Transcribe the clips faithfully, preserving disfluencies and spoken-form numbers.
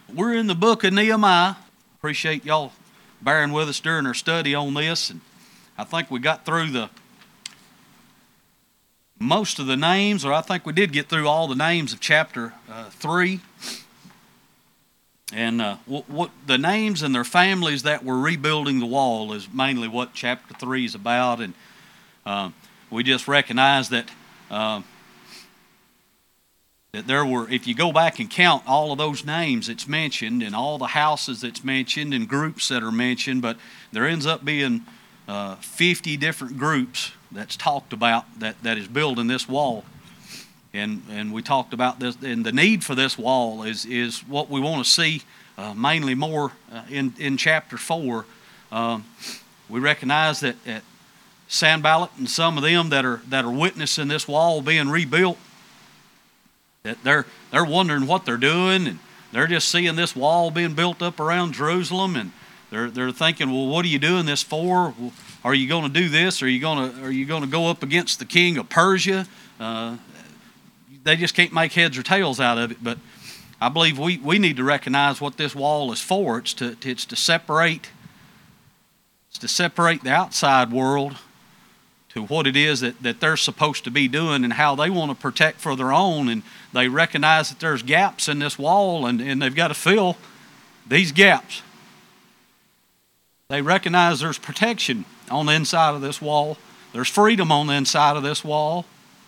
We're in the book of Nehemiah. Appreciate y'all bearing with us during our study on this. And I think we got through the most of the names, or I think we did get through all the names of chapter uh, three. And uh, what, what the names and their families that were rebuilding the wall is mainly what chapter three is about. And uh, we just recognize that uh, that there were, if you go back and count all of those names that's mentioned and all the houses that's mentioned and groups that are mentioned, but there ends up being uh, fifty different groups that's talked about that, that is building this wall. And and we talked about this, and the need for this wall is is what we want to see uh, mainly more uh, in, in chapter four. Um, we recognize that, that Sanballat and some of them that are that are witnessing this wall being rebuilt, that they're they're wondering what they're doing, and they're just seeing this wall being built up around Jerusalem, and they're they're thinking, well, what are you doing this for? Are you going to do this? Are you going to are you going to go up against the king of Persia? Uh, they just can't make heads or tails out of it. But I believe we, we need to recognize what this wall is for. It's to it's to separate it's to separate the outside world to what it is that, that they're supposed to be doing and how they want to protect for their own. And they recognize that there's gaps in this wall, and, and they've got to fill these gaps. They recognize there's protection on the inside of this wall. There's freedom on the inside of this wall.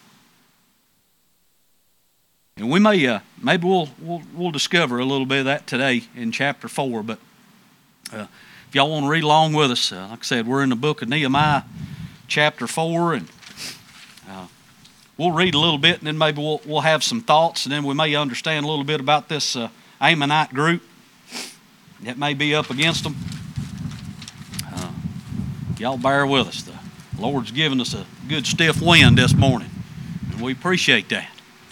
And we may, uh, maybe we'll, we'll we'll discover a little bit of that today in chapter four. But uh, if y'all want to read along with us, uh, like I said, we're in the book of Nehemiah, chapter four, and uh, we'll read a little bit, and then maybe we'll we'll have some thoughts, and then we may understand a little bit about this uh, Ammonite group that may be up against them. Uh, y'all bear with us. The Lord's given us a good stiff wind this morning, and we appreciate that.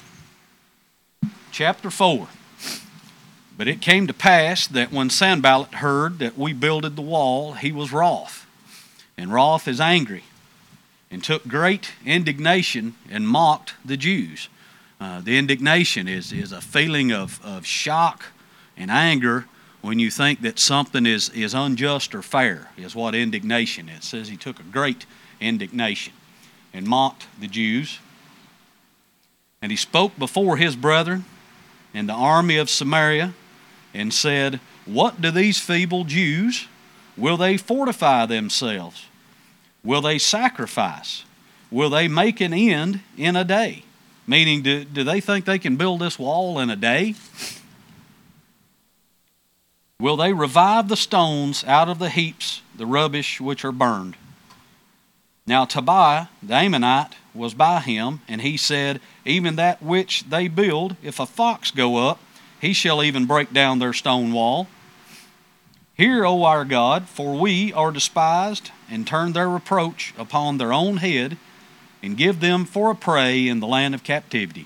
Chapter four. But it came to pass that when Sanballat heard that we builded the wall, he was wroth, and wroth is angry, and took great indignation and mocked the Jews. Uh, the indignation is, is a feeling of, of shock and anger when you think that something is, is unjust or fair, is what indignation is. It says he took a great indignation and mocked the Jews. And he spoke before his brethren and the army of Samaria, and said, what do these feeble Jews? Will they fortify themselves? Will they sacrifice? Will they make an end in a day? Meaning, do, do they think they can build this wall in a day? Will they revive the stones out of the heaps, the rubbish which are burned? Now Tobiah, the Ammonite, was by him, and he said, even that which they build, if a fox go up, he shall even break down their stone wall. Hear, O our God, for we are despised, and turn their reproach upon their own head, and give them for a prey in the land of captivity.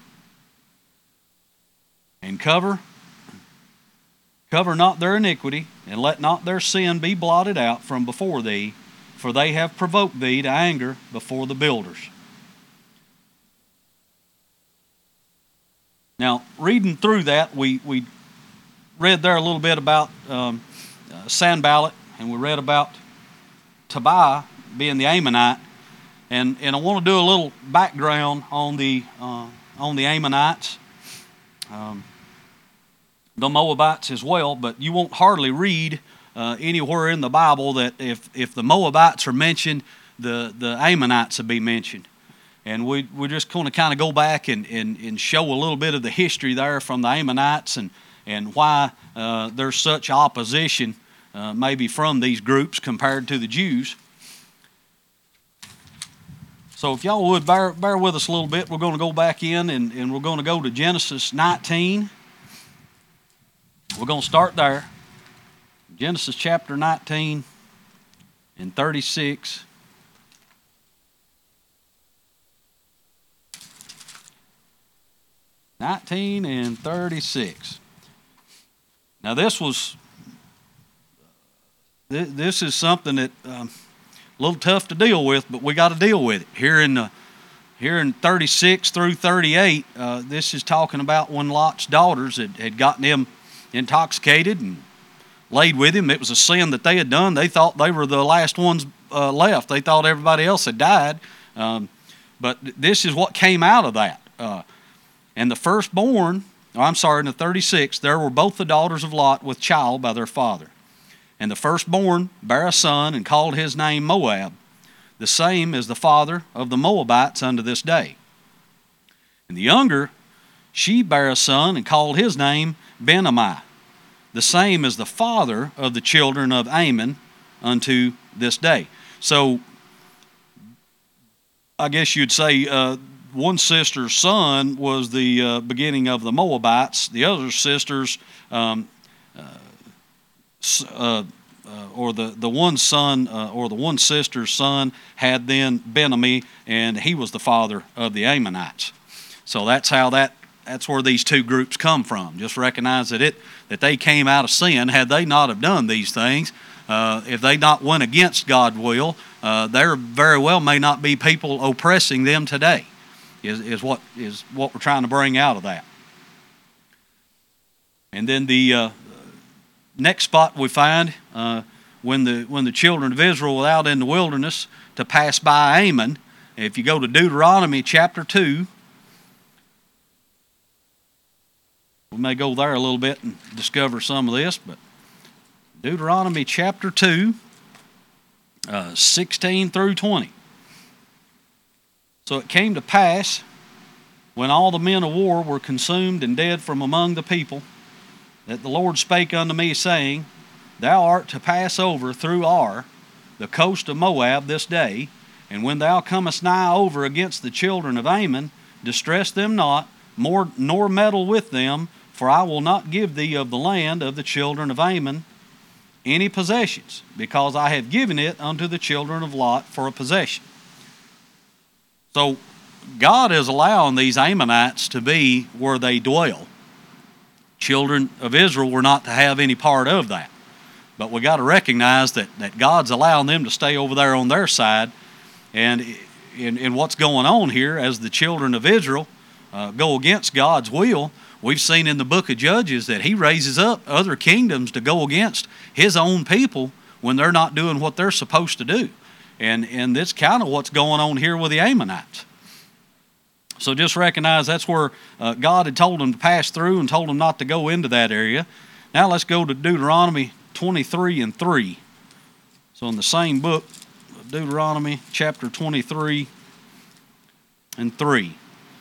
And cover, cover not their iniquity, and let not their sin be blotted out from before thee, for they have provoked thee to anger before the builders. Now, reading through that, we, we read there a little bit about um, uh, Sanballat, and we read about Tobiah being the Ammonite, and and I want to do a little background on the uh, on the Ammonites, um, the Moabites as well. But you won't hardly read uh, anywhere in the Bible that if if the Moabites are mentioned, the the Ammonites will be mentioned. And we, we're just going to kind of go back and, and, and show a little bit of the history there from the Ammonites and, and why uh, there's such opposition uh, maybe from these groups compared to the Jews. So if y'all would bear, bear with us a little bit, we're going to go back in and, and we're going to go to Genesis nineteen. We're going to start there. Genesis chapter nineteen and thirty-six. nineteen and thirty-six. Now this was, this is something that um, a little tough to deal with, but we got to deal with it. Here in the, here in thirty-six through thirty-eight, uh, this is talking about when Lot's daughters had, had gotten him intoxicated and laid with him. It was a sin that they had done. They thought they were the last ones uh, left. They thought everybody else had died. Um, but this is what came out of that. Uh, and the firstborn, oh, I'm sorry, in the thirty-sixth, there were both the daughters of Lot with child by their father. And the firstborn bare a son and called his name Moab. The same is the father of the Moabites unto this day. And the younger, she bare a son and called his name Ben-ammi. The same is the father of the children of Ammon unto this day. So, I guess you'd say uh, one sister's son was the uh, beginning of the Moabites. The other sister's, um, uh, uh, uh, or the, the one son, uh, or the one sister's son had then Ben-ammi, and he was the father of the Ammonites. So that's how that That's where these two groups come from. Just recognize that it that they came out of sin. Had they not have done these things, uh, if they not went against God's will, uh, there very well may not be people oppressing them today. Is is what is what we're trying to bring out of that. And then the uh, next spot we find uh, when the when the children of Israel were out in the wilderness to pass by Ammon. If you go to Deuteronomy chapter two. We may go there a little bit and discover some of this, but Deuteronomy chapter two, uh, sixteen through twenty. So it came to pass, when all the men of war were consumed and dead from among the people, that the Lord spake unto me, saying, Thou art to pass over through Ar, the coast of Moab, this day, and when thou comest nigh over against the children of Ammon, distress them not, more, nor meddle with them, for I will not give thee of the land of the children of Ammon any possessions, because I have given it unto the children of Lot for a possession. So God is allowing these Ammonites to be where they dwell. Children of Israel were not to have any part of that. But we got to recognize that, that God's allowing them to stay over there on their side. And in, in what's going on here, as the children of Israel uh, go against God's will, we've seen in the book of Judges that he raises up other kingdoms to go against his own people when they're not doing what they're supposed to do. And, and that's kind of what's going on here with the Ammonites. So just recognize that's where uh, God had told them to pass through and told them not to go into that area. Now let's go to Deuteronomy twenty-three and three. So in the same book, Deuteronomy chapter twenty-three and three.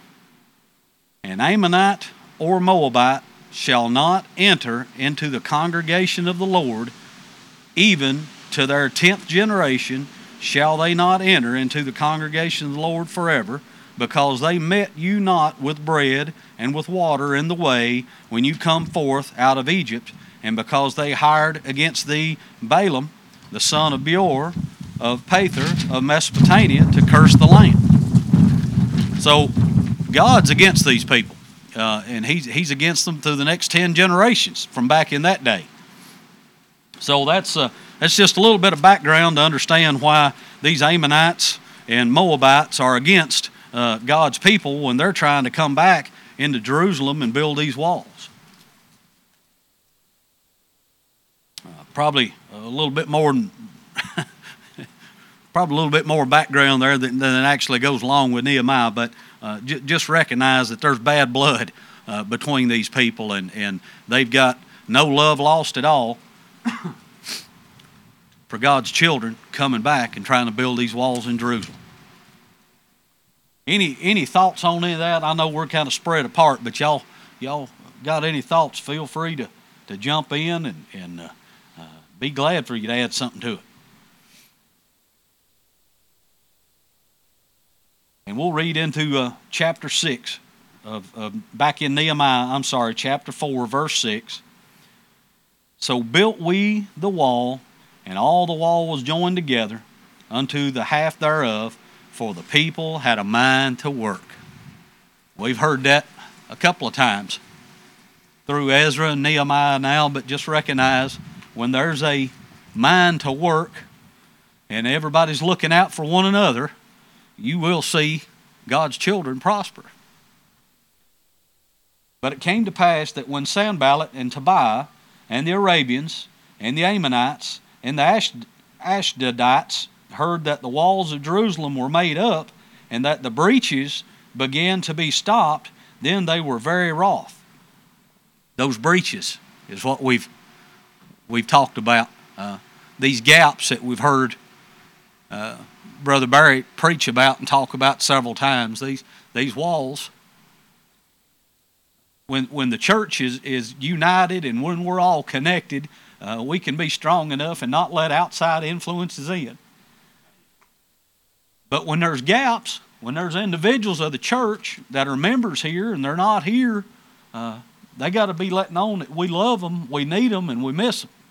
An Ammonite or Moabite shall not enter into the congregation of the Lord, even to their tenth generation shall they not enter into the congregation of the Lord forever, because they met you not with bread and with water in the way when you come forth out of Egypt, and because they hired against thee Balaam, the son of Beor, of Pathor, of Mesopotamia, to curse the land. So God's against these people. Uh, and he's, he's against them through the next ten generations from back in that day. So that's, uh, that's just a little bit of background to understand why these Ammonites and Moabites are against uh, God's people when they're trying to come back into Jerusalem and build these walls. Uh, probably a little bit more than probably a little bit more background there than, than actually goes along with Nehemiah, but Uh, j- just recognize that there's bad blood uh, between these people, and, and they've got no love lost at all for God's children coming back and trying to build these walls in Jerusalem. Any any thoughts on any of that? I know we're kind of spread apart, but y'all y'all got any thoughts? Feel free to, to jump in, and, and uh, uh, be glad for you to add something to it. And we'll read into uh, chapter six of, of back in Nehemiah. I'm sorry, chapter four, verse six. So built we the wall, and all the wall was joined together unto the half thereof, for the people had a mind to work. We've heard that a couple of times through Ezra and Nehemiah now, but just recognize when there's a mind to work and everybody's looking out for one another, you will see God's children prosper. But it came to pass that when Sanballat and Tobiah and the Arabians and the Ammonites and the Ashdod, Ashdodites heard that the walls of Jerusalem were made up and that the breaches began to be stopped, then they were very wroth. Those breaches is what we've we've talked about. Uh, these gaps that we've heard uh, Brother Barry preach about and talk about several times. These these walls. When when the church is, is united and when we're all connected, uh, we can be strong enough and not let outside influences in. But when there's gaps, when there's individuals of the church that are members here and they're not here, uh, they got to be letting on that we love them, we need them, and we miss them.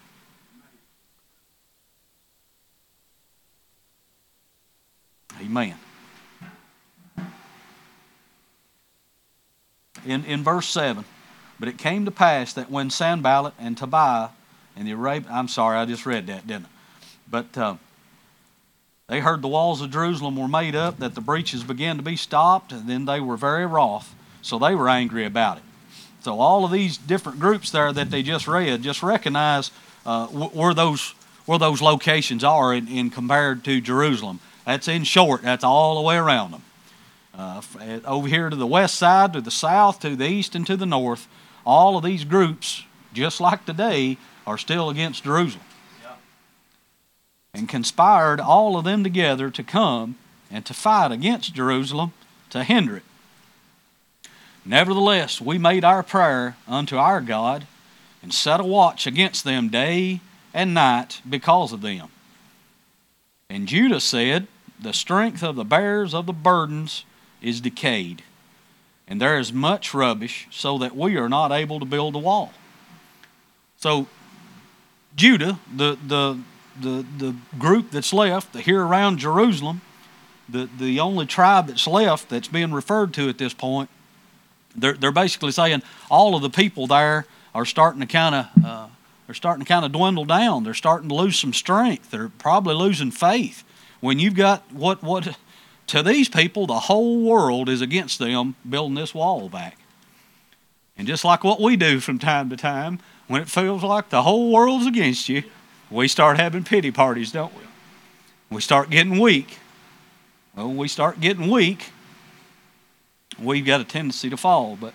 Amen. In, in verse seven, but it came to pass that when Sanballat and Tobiah and the Arabians, I'm sorry, I just read that, didn't I? But uh, they heard the walls of Jerusalem were made up, that the breaches began to be stopped, and then they were very wroth. So they were angry about it. So all of these different groups there that they just read, just recognize uh, where those where those locations are in, in compared to Jerusalem. That's in short. That's all the way around them. Uh, over here to the west side, to the south, to the east, and to the north, all of these groups, just like today, are still against Jerusalem. Yeah. And conspired all of them together to come and to fight against Jerusalem to hinder it. Nevertheless, we made our prayer unto our God and set a watch against them day and night because of them. And Judah said, the strength of the bearers of the burdens is decayed, and there is much rubbish, so that we are not able to build a wall. So Judah, the the the, the group that's left here around Jerusalem, the, the only tribe that's left that's being referred to at this point, they're they're basically saying all of the people there are starting to kind of uh, they're starting to kind of dwindle down. They're starting to lose some strength. They're probably losing faith. When you've got what what to these people, the whole world is against them building this wall back. And just like what we do from time to time, when it feels like the whole world's against you, we start having pity parties, don't we? We start getting weak. Well, when we start getting weak, we've got a tendency to fall. But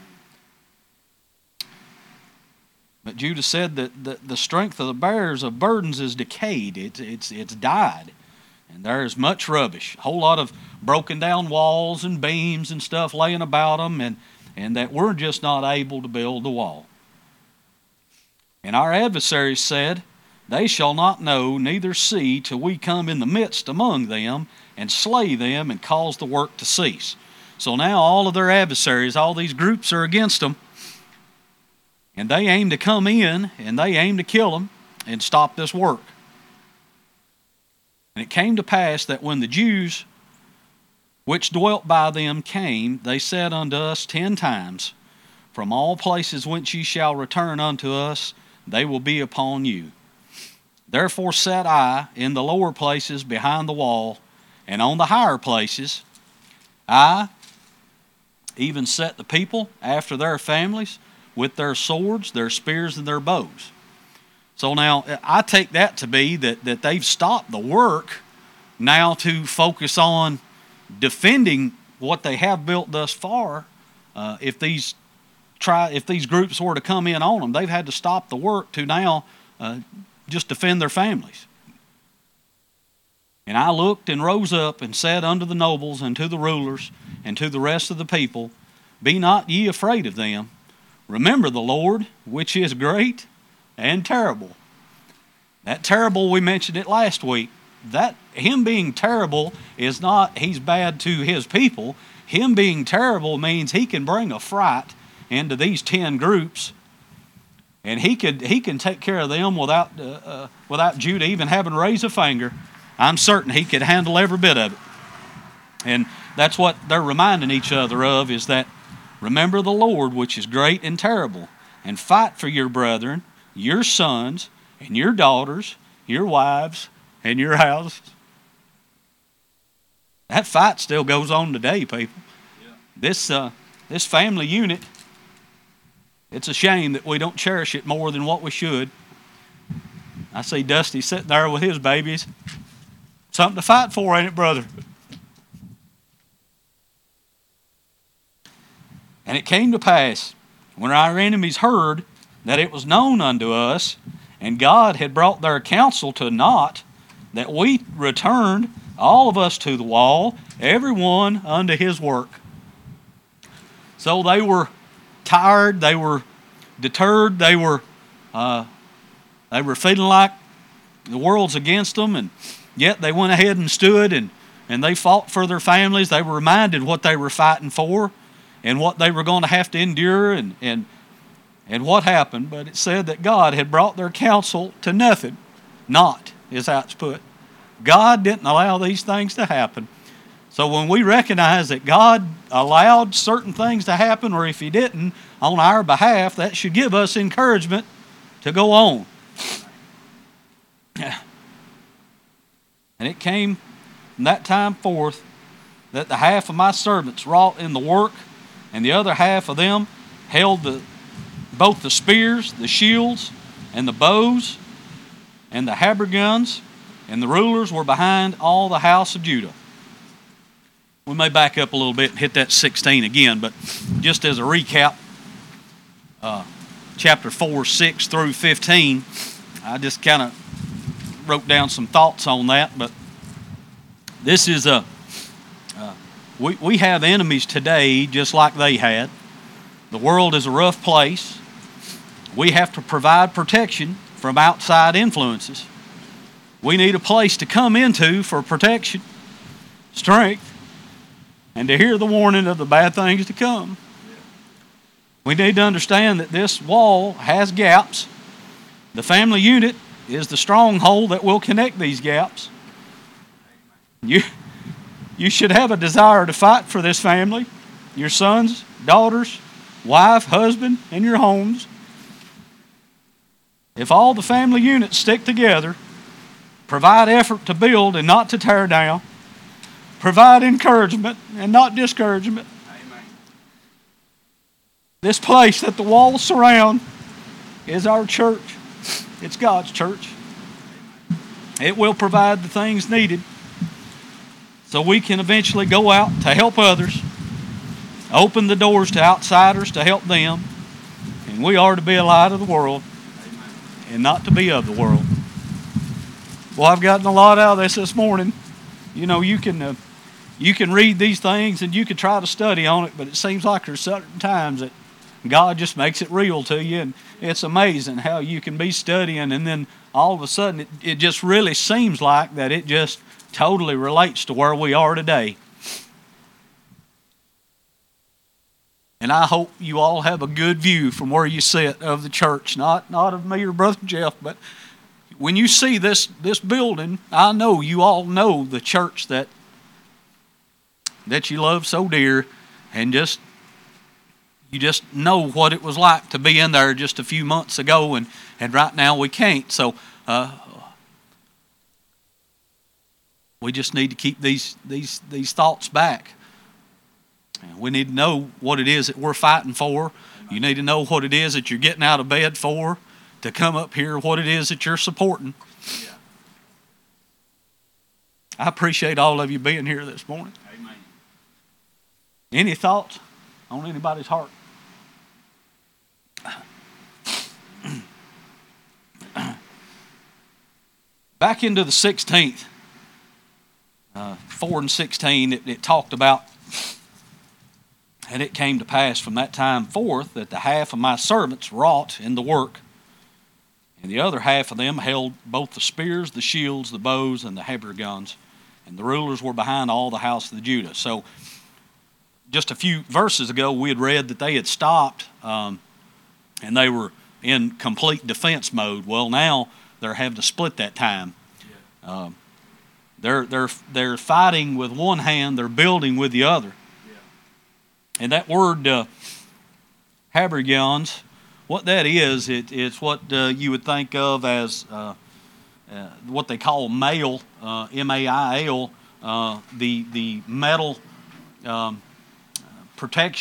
but Judah said that the, the strength of the bearers of burdens is decayed. It's, it's, it's died. And there's much rubbish, a whole lot of broken down walls and beams and stuff laying about them, and, and that we're just not able to build the wall. And our adversaries said, they shall not know, neither see, till we come in the midst among them, and slay them, and cause the work to cease. So now all of their adversaries, all these groups are against them, and they aim to come in, and they aim to kill them, and stop this work. And it came to pass that when the Jews which dwelt by them came, they said unto us ten times, from all places whence ye shall return unto us, they will be upon you. Therefore sat I in the lower places behind the wall, and on the higher places I even set the people after their families with their swords, their spears, and their bows. So now, I take that to be that, that they've stopped the work now to focus on defending what they have built thus far. Uh, if these try, if these groups were to come in on them, they've had to stop the work to now uh, just defend their families. And I looked and rose up and said unto the nobles and to the rulers and to the rest of the people, be not ye afraid of them. Remember the Lord, which is great and terrible. That terrible, we mentioned it last week. That him being terrible is not he's bad to his people. Him being terrible means he can bring a fright into these ten groups, and he could he can take care of them without uh, uh, without Judah even having to raise a finger. I'm certain he could handle every bit of it. And that's what they're reminding each other of, is that remember the Lord, which is great and terrible, and fight for your brethren, your sons, and your daughters, your wives, and your houses. That fight still goes on today, people. Yeah. This uh, this family unit It's a shame that we don't cherish it more than what we should. I see Dusty sitting there with his babies. Something to fight for, ain't it, brother? And it came to pass, when our enemies heard that it was known unto us, and God had brought their counsel to naught, that we returned, all of us, to the wall, every one unto his work. So they were tired, they were deterred, they were uh, they were feeling like the world's against them, and yet they went ahead and stood and, and they fought for their families. They were reminded what they were fighting for and what they were going to have to endure and, and, and what happened. But it said that God had brought their counsel to nothing. Not, is how it's put. God didn't allow these things to happen. So when we recognize that God allowed certain things to happen, or if He didn't, on our behalf, that should give us encouragement to go on. And it came from that time forth that the half of my servants wrought in the work, and the other half of them held the, both the spears, the shields, and the bows, and the habergeons, and the rulers were behind all the house of Judah. We may back up a little bit and hit that sixteen again, but just as a recap, uh, chapter four, six through fifteen, I just kind of wrote down some thoughts on that. But this is a, uh, we, we have enemies today just like they had. The world is a rough place. We have to provide protection from outside influences. We need a place to come into for protection, strength, and to hear the warning of the bad things to come. We need to understand that this wall has gaps. The family unit is the stronghold that will connect these gaps. You, you should have a desire to fight for this family, your sons, daughters, wife, husband, and your homes. If all the family units stick together, provide effort to build and not to tear down, provide encouragement and not discouragement. Amen. This place that the walls surround is our church. It's God's church. It will provide the things needed so we can eventually go out to help others, open the doors to outsiders to help them, and we are to be a light of the world and not to be of the world. Well, I've gotten a lot out of this this morning. You know, you can uh, you can read these things and you can try to study on it, but it seems like there's certain times that God just makes it real to you, and it's amazing how you can be studying and then all of a sudden it, it just really seems like that it just totally relates to where we are today. And I hope you all have a good view from where you sit of the church, not not of me or Brother Jeff, but when you see this, this building, I know you all know the church that that you love so dear, and just you just know what it was like to be in there just a few months ago, and, and right now we can't. So uh, we just need to keep these these these thoughts back. We need to know what it is that we're fighting for. You need to know what it is that you're getting out of bed for, to come up here, what it is that you're supporting. Yeah. I appreciate all of you being here this morning. Amen. Any thoughts on anybody's heart? Back into the sixteenth, uh, four and sixteen, it, it talked about, and it came to pass from that time forth that the half of my servants wrought in the work, and the other half of them held both the spears, the shields, the bows, and the habergeons, and the rulers were behind all the house of the Judah. So just a few verses ago, we had read that they had stopped um, and they were in complete defense mode. Well, now they're having to split that time. Yeah. Um, they're they're they're fighting with one hand, they're building with the other. Yeah. And that word uh, habergeons, what that is, it, it's what uh, you would think of as uh, uh, what they call mail, uh, M A I L, uh, the the metal um, protection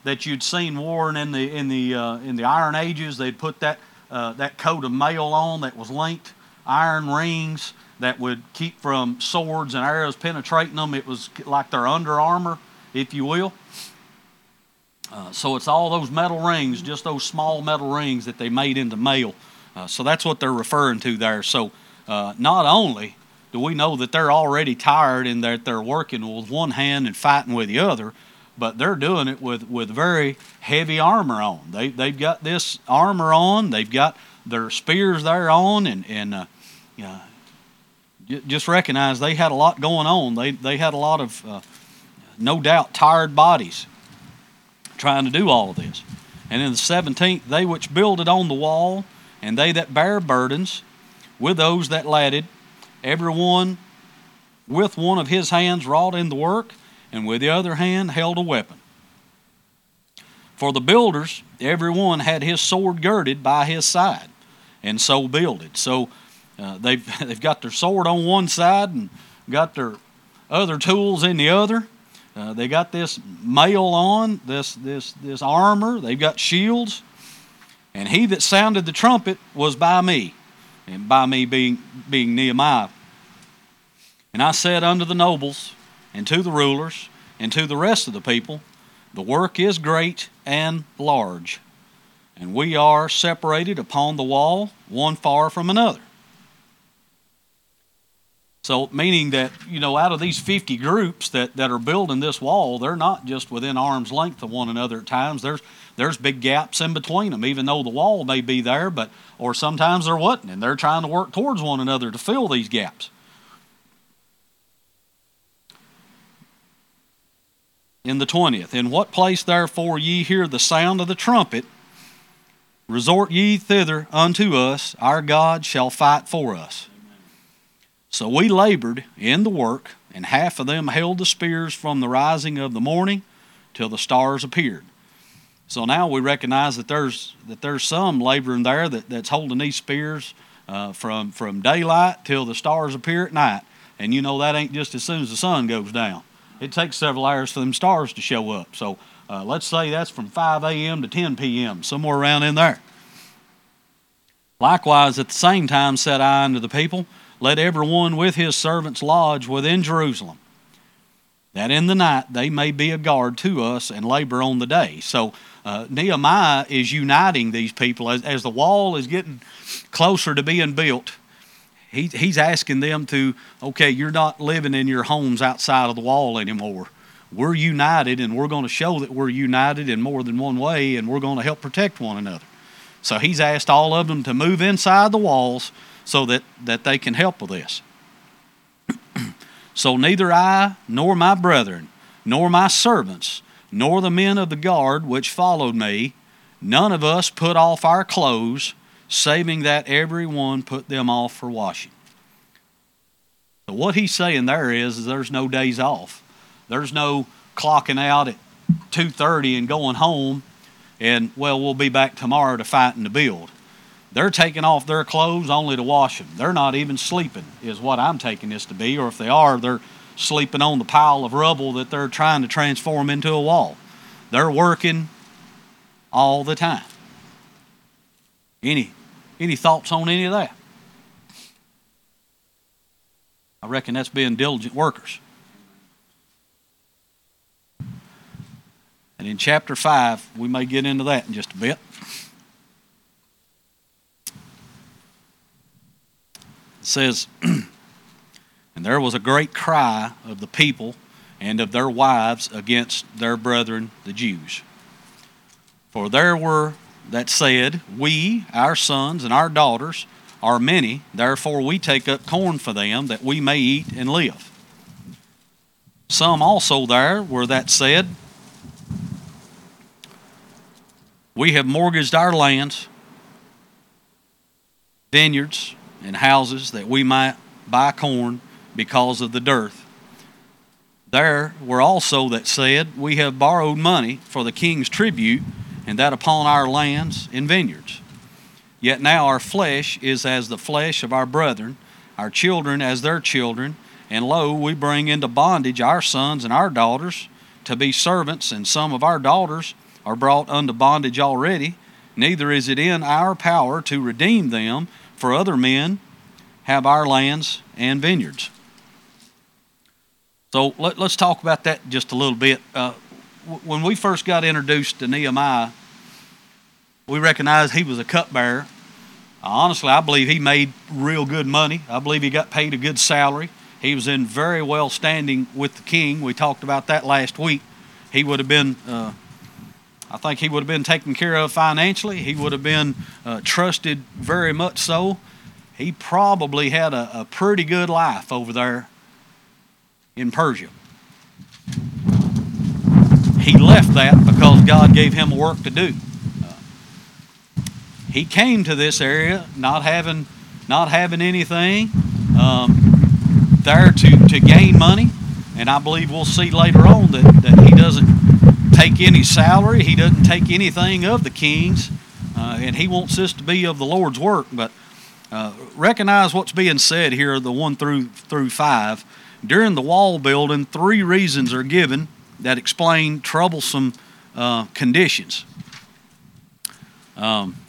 that you'd seen worn in the in the uh, in the Iron Ages. They'd put that uh, that coat of mail on that was linked, iron rings that would keep from swords and arrows penetrating them. It was like their under armor, if you will. Uh, so it's all those metal rings, just those small metal rings that they made into mail. Uh, so that's what they're referring to there. So uh, not only do we know that they're already tired and that they're working with one hand and fighting with the other, but they're doing it with, with very heavy armor on. They, they've got this armor on, they've got their spears there on, and, and uh, you know, just recognize they had a lot going on. They, they had a lot of, uh, no doubt, tired bodies trying to do all of this. And in the seventeenth, they which builded on the wall, and they that bare burdens, with those that ladded, every one with one of his hands wrought in the work, and with the other hand held a weapon. For the builders, every one had his sword girded by his side, and so builded. So uh, they've, they've got their sword on one side and got their other tools in the other. Uh, they got this mail on, this, this, this armor. They've got shields. And he that sounded the trumpet was by me, and by me being, being Nehemiah. And I said unto the nobles, and to the rulers, and to the rest of the people, the work is great and large, and we are separated upon the wall, one far from another. So, meaning that, you know, out of these fifty groups that, that are building this wall, they're not just within arm's length of one another at times. There's there's big gaps in between them, even though the wall may be there, but or sometimes there wasn't, and they're trying to work towards one another to fill these gaps. In the twentieth, in what place therefore ye hear the sound of the trumpet, resort ye thither unto us, our God shall fight for us. So we labored in the work, and half of them held the spears from the rising of the morning till the stars appeared. So now we recognize that there's that there's some laboring there that, that's holding these spears uh, from, from daylight till the stars appear at night. And you know that ain't just as soon as the sun goes down. It takes several hours for them stars to show up. So uh, let's say that's from five a.m. to ten p.m., somewhere around in there. Likewise, at the same time said I unto the people, let every one with his servants lodge within Jerusalem, that in the night they may be a guard to us and labor on the day. So uh, Nehemiah is uniting these people. As, as the wall is getting closer to being built, he, he's asking them to, okay, you're not living in your homes outside of the wall anymore. We're united, and we're going to show that we're united in more than one way, and we're going to help protect one another. So he's asked all of them to move inside the walls so that, that they can help with this. So neither I, nor my brethren, nor my servants, nor the men of the guard which followed me, none of us put off our clothes, saving that every one put them off for washing. So what he's saying there is, is there's no days off. There's no clocking out at two thirty and going home, and, well, we'll be back tomorrow to fight and to build. They're taking off their clothes only to wash them. They're not even sleeping, is what I'm taking this to be. Or if they are, they're sleeping on the pile of rubble that they're trying to transform into a wall. They're working all the time. Any, any thoughts on any of that? I reckon that's being diligent workers. And in chapter five, we may get into that in just a bit. It says, and there was a great cry of the people and of their wives against their brethren, the Jews. For there were that said, we, our sons and our daughters, are many, therefore we take up corn for them, that we may eat and live. Some also there were that said, we have mortgaged our lands, vineyards, and houses, that we might buy corn because of the dearth. There were also that said, we have borrowed money for the king's tribute, and that upon our lands and vineyards. Yet now our flesh is as the flesh of our brethren, our children as their children, and lo, we bring into bondage our sons and our daughters to be servants, and some of our daughters are brought unto bondage already, neither is it in our power to redeem them, for other men have our lands and vineyards. So let, let's talk about that just a little bit. Uh, w- when we first got introduced to Nehemiah, we recognized he was a cupbearer. Honestly, I believe he made real good money. I believe he got paid a good salary. He was in very well standing with the king. We talked about that last week. He would have been, uh, I think he would have been taken care of financially. He would have been uh, trusted very much so. He probably had a, a pretty good life over there in Persia. He left that because God gave him work to do. He came to this area not having not having anything um, there to, to gain money, and I believe we'll see later on that, that he doesn't take any salary, he doesn't take anything of the king's, uh, and he wants this to be of the Lord's work. But uh, recognize what's being said here, the one through through five. During the wall building, three reasons are given that explain troublesome uh, conditions. Um,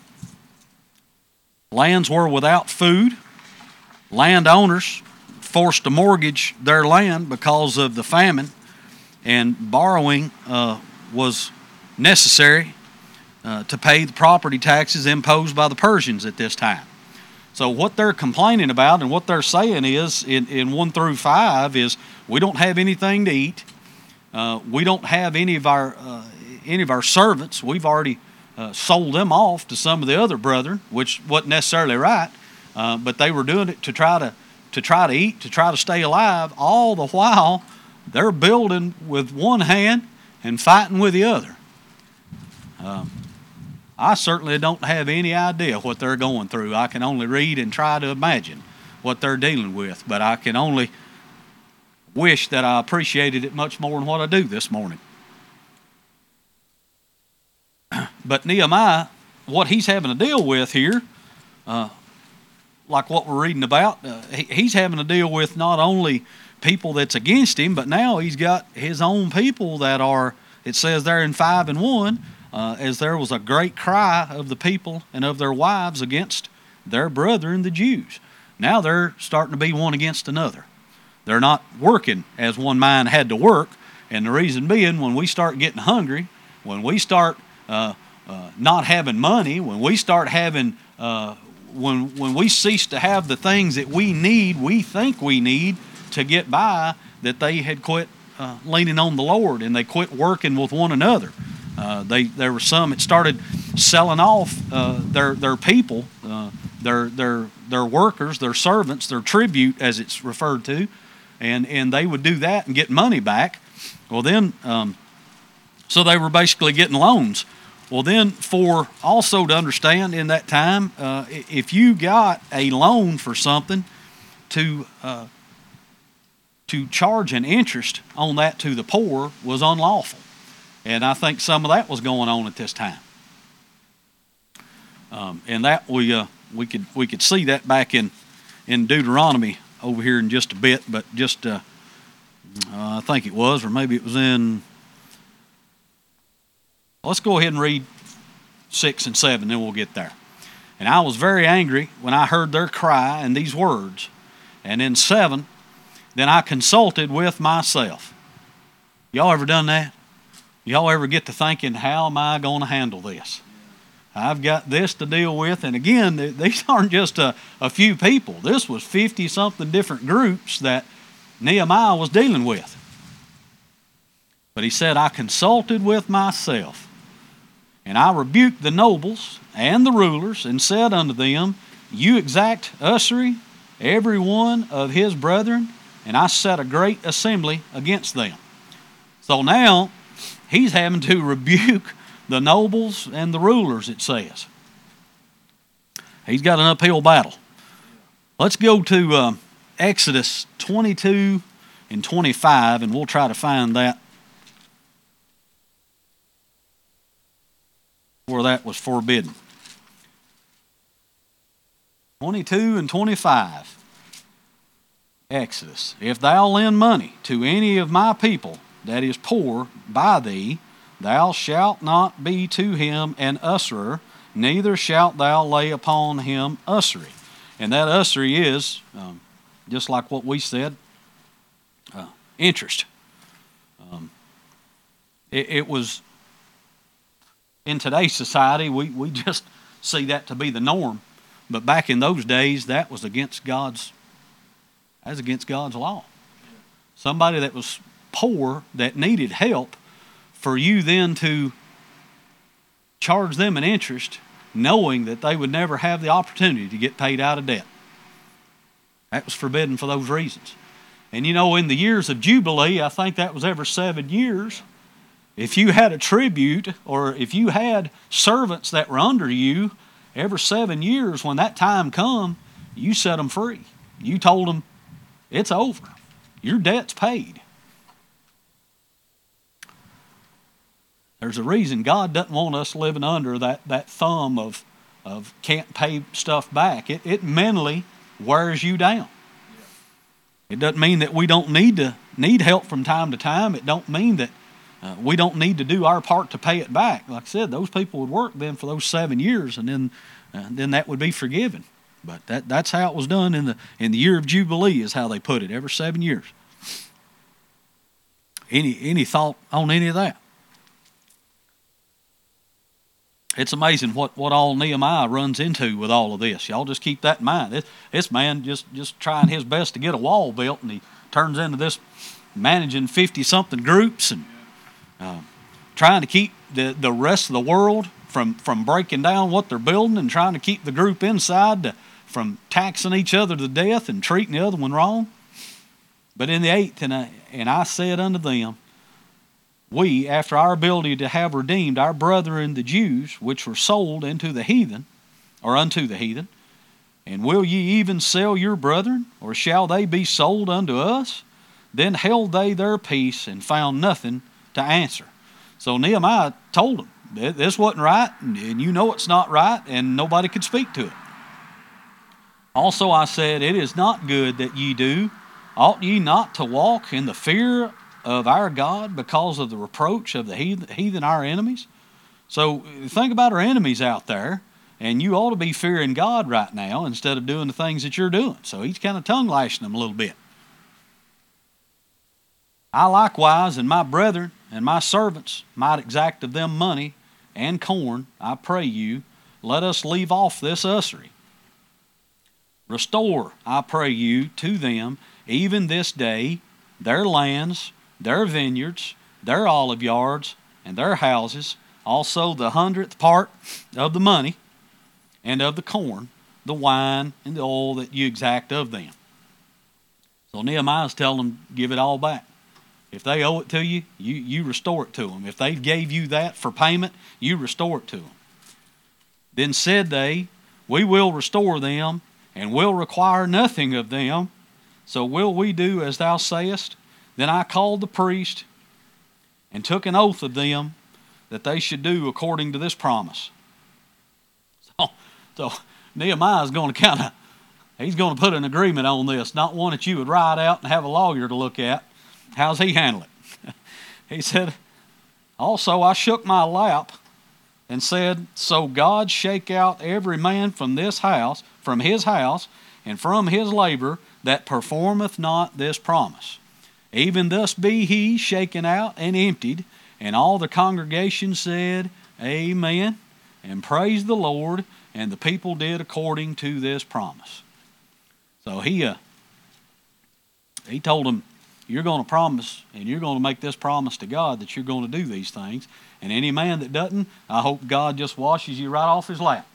Lands were without food. Landowners forced to mortgage their land because of the famine, and borrowing uh, was necessary uh, to pay the property taxes imposed by the Persians at this time. So what they're complaining about and what they're saying is, in, in one through five, is we don't have anything to eat. Uh, we don't have any of our uh, any of our servants. We've already Uh, sold them off to some of the other brethren, which wasn't necessarily right, uh, but they were doing it to try to to try to eat, to try to stay alive. All the while, they're building with one hand and fighting with the other. Um, I certainly don't have any idea what they're going through. I can only read and try to imagine what they're dealing with, but I can only wish that I appreciated it much more than what I do this morning. But Nehemiah, what he's having to deal with here, uh, like what we're reading about, uh, he, he's having to deal with not only people that's against him, but now he's got his own people that are, it says there in five and one, uh, as there was a great cry of the people and of their wives against their brethren, the Jews. Now they're starting to be one against another. They're not working as one mind had to work, and the reason being, when we start getting hungry, when we start Uh, uh, not having money, when we start having, uh, when when we cease to have the things that we need, we think we need to get by, that they had quit uh, leaning on the Lord and they quit working with one another. Uh, they there were some that started selling off uh, their their people, uh, their their their workers, their servants, their tribute as it's referred to, and and they would do that and get money back. Well then. Um, So they were basically getting loans. Well, then, for also to understand in that time, uh, if you got a loan for something, to uh, to charge an interest on that to the poor was unlawful, and I think some of that was going on at this time. Um, and that we uh, we could we could see that back in in Deuteronomy over here in just a bit, but just uh, uh, I think it was, or maybe it was in. Let's go ahead and read six and seven, then we'll get there. And I was very angry when I heard their cry and these words. And in seven, then I consulted with myself. Y'all ever done that? Y'all ever get to thinking, how am I going to handle this? I've got this to deal with. And again, these aren't just a, a few people. This was fifty-something different groups that Nehemiah was dealing with. But he said, I consulted with myself. And I rebuked the nobles and the rulers, and said unto them, You exact usury, every one of his brethren, and I set a great assembly against them. So now he's having to rebuke the nobles and the rulers, it says. He's got an uphill battle. Let's go to um, Exodus twenty-two and twenty-five, and we'll try to find that. Where that was forbidden. twenty-two and twenty-five. Exodus. If thou lend money to any of my people that is poor by thee, thou shalt not be to him an usurer, neither shalt thou lay upon him usury. And that usury is, um, just like what we said, uh, interest. Um, it, it was, in today's society, we, we just see that to be the norm. But back in those days, that was against God's, that was against God's law. Somebody that was poor, that needed help, for you then to charge them an interest, knowing that they would never have the opportunity to get paid out of debt. That was forbidden for those reasons. And you know, in the years of Jubilee, I think that was every seven years, if you had a tribute, or if you had servants that were under you, every seven years when that time come, you set them free. You told them, it's over. Your debt's paid. There's a reason God doesn't want us living under that, that thumb of, of can't pay stuff back. It, it mentally wears you down. It doesn't mean that we don't need to need help from time to time. It don't mean that uh, we don't need to do our part to pay it back. Like I said, those people would work then for those seven years, and then uh, then that would be forgiven. But that that's how it was done in the in the year of Jubilee, is how they put it, every seven years. Any any thought on any of that? It's amazing what, what all Nehemiah runs into with all of this. Y'all just keep that in mind. This, this man just, just trying his best to get a wall built, and he turns into this managing fifty-something groups and uh, trying to keep the, the rest of the world from, from breaking down what they're building, and trying to keep the group inside to, from taxing each other to death and treating the other one wrong. But in the eighth, and I, and I said unto them, we, after our ability to have redeemed our brethren the Jews, which were sold into the heathen, or unto the heathen, and will ye even sell your brethren, or shall they be sold unto us? Then held they their peace, and found nothing to answer. So Nehemiah told them, this wasn't right, and you know it's not right, and nobody could speak to it. Also I said, it is not good that ye do. Ought ye not to walk in the fear of our God because of the reproach of the heathen, our enemies? So think about our enemies out there, and you ought to be fearing God right now instead of doing the things that you're doing. So he's kind of tongue lashing them a little bit. I likewise and my brethren and my servants might exact of them money and corn. I pray you, let us leave off this usury. Restore, I pray you, to them even this day their lands, their vineyards, their olive yards, and their houses, also the hundredth part of the money and of the corn, the wine, and the oil that you exact of them. So Nehemiah's telling them, give it all back. If they owe it to you, you, you restore it to them. If they gave you that for payment, you restore it to them. Then said they, we will restore them, and will require nothing of them. So will we do as thou sayest? Then I called the priest and took an oath of them that they should do according to this promise. So, so Nehemiah is going to kind of, he's going to put an agreement on this, not one that you would write out and have a lawyer to look at. How's he handle it? He said, also I shook my lap and said, so God shake out every man from this house, from his house, and from his labor that performeth not this promise. Even thus be he shaken out and emptied. And all the congregation said, Amen, and praised the Lord. And the people did according to this promise. So he, uh, he told them, you're going to promise, and you're going to make this promise to God that you're going to do these things. And any man that doesn't, I hope God just washes you right off his lap.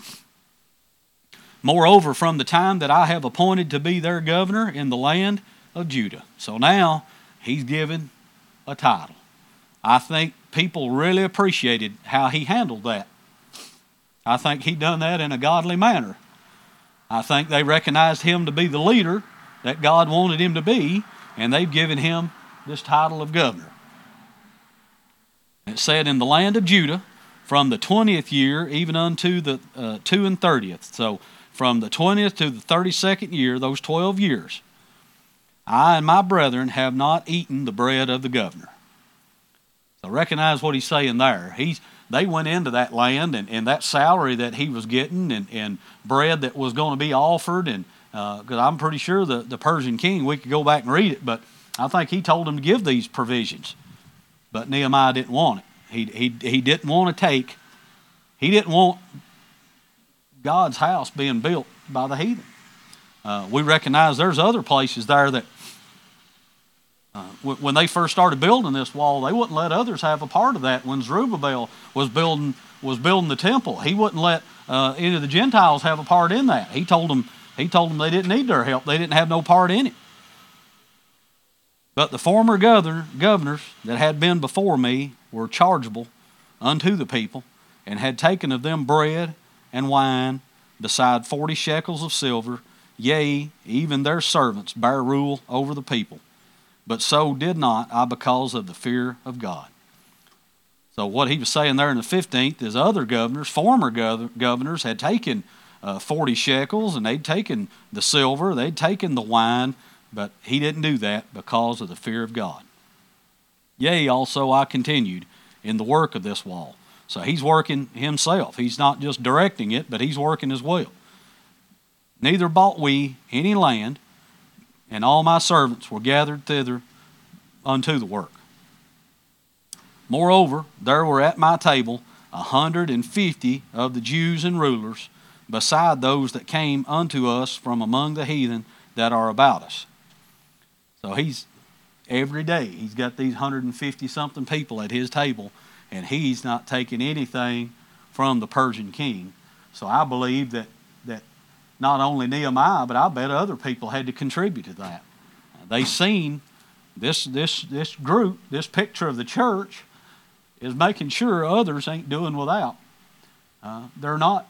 Moreover, from the time that I have appointed to be their governor in the land of Judah. So now he's given a title. I think people really appreciated how he handled that. I think he done that in a godly manner. I think they recognized him to be the leader that God wanted him to be, and they've given him this title of governor. It said in the land of Judah, from the twentieth year even unto the uh, two and thirtieth. So from the twentieth to the thirty-second year, those twelve years, I and my brethren have not eaten the bread of the governor. So recognize what he's saying there. He's, they went into that land, and, and that salary that he was getting, and, and bread that was going to be offered, and because uh, I'm pretty sure the, the Persian king, we could go back and read it, but I think he told him to give these provisions. But Nehemiah didn't want it. He, he, he didn't want to take, he didn't want God's house being built by the heathen. Uh, we recognize there's other places there that uh, w- when they first started building this wall, they wouldn't let others have a part of that. When Zerubbabel was building was building the temple, he wouldn't let uh, any of the Gentiles have a part in that. He told them he told them they didn't need their help. They didn't have no part in it. But the former governor, governors that had been before me were chargeable unto the people, and had taken of them bread and wine, beside forty shekels of silver. Yea, even their servants bare rule over the people. But so did not I, because of the fear of God. So what he was saying there in the fifteenth is other governors, former gov- governors, had taken uh, forty shekels, and they'd taken the silver, they'd taken the wine, but he didn't do that because of the fear of God. Yea, also I continued in the work of this wall. So he's working himself. He's not just directing it, but he's working as well. Neither bought we any land, and all my servants were gathered thither unto the work. Moreover, there were at my table a hundred and fifty of the Jews and rulers, beside those that came unto us from among the heathen that are about us. So he's, every day, he's got these hundred and fifty something people at his table, and he's not taking anything from the Persian king. So I believe that, that not only Nehemiah, but I bet other people had to contribute to that. They seen this, this, this group, this picture of the church, is making sure others ain't doing without. Uh, they're not,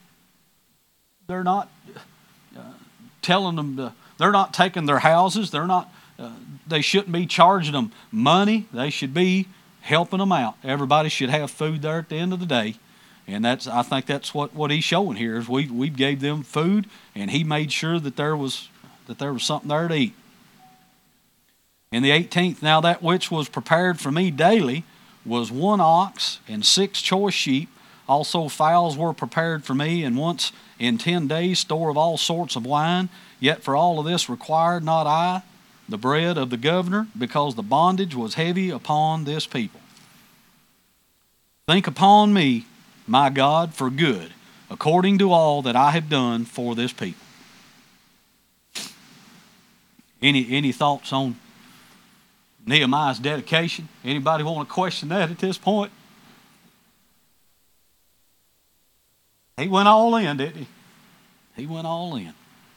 they're not uh, telling them to, they're not taking their houses. They're not, uh, they shouldn't be charging them money. They should be helping them out. Everybody should have food there at the end of the day. And that's, I think that's what, what he's showing here is we, we gave them food, and he made sure that there was, that there was something there to eat. In the eighteenth, now that which was prepared for me daily was one ox and six choice sheep. Also fowls were prepared for me, and once in ten days store of all sorts of wine. Yet for all of this required not I the bread of the governor, because the bondage was heavy upon this people. Think upon me, my God, for good, according to all that I have done for this people. Any any thoughts on Nehemiah's dedication? Anybody want to question that at this point? He went all in, didn't he? He went all in.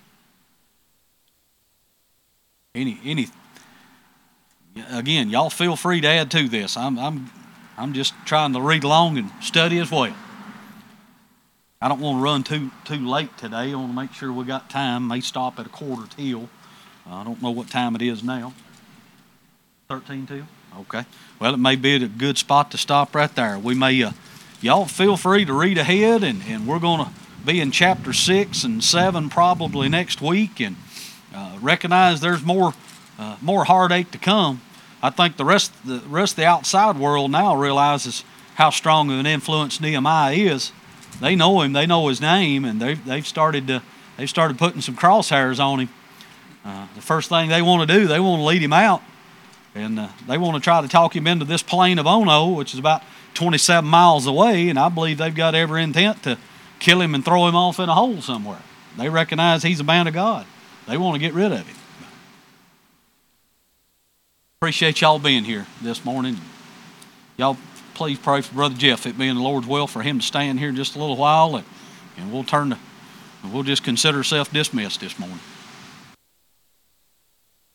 Any any again, y'all feel free to add to this. I'm I'm I'm just trying to read along and study as well. I don't want to run too too late today. I want to make sure we got time. May stop at a quarter till. Uh, I don't know what time it is now. thirteen till? Okay. Well, it may be a good spot to stop right there. We may, uh, y'all feel free to read ahead, and, and we're going to be in chapter six and seven probably next week, and uh, recognize there's more uh, more heartache to come. I think the rest the rest of the outside world now realizes how strong of an influence Nehemiah is. They know him, they know his name, and they've they've started to they've started putting some crosshairs on him. Uh, the first thing they want to do, they want to lead him out, and uh, they want to try to talk him into this plain of Ono, which is about twenty-seven miles away, and I believe they've got every intent to kill him and throw him off in a hole somewhere. They recognize he's a man of God. They want to get rid of him. Appreciate y'all being here this morning. Y'all please pray for Brother Jeff. It being the Lord's will for him to stand here just a little while, and, and we'll turn to, we'll just consider ourselves dismissed this morning.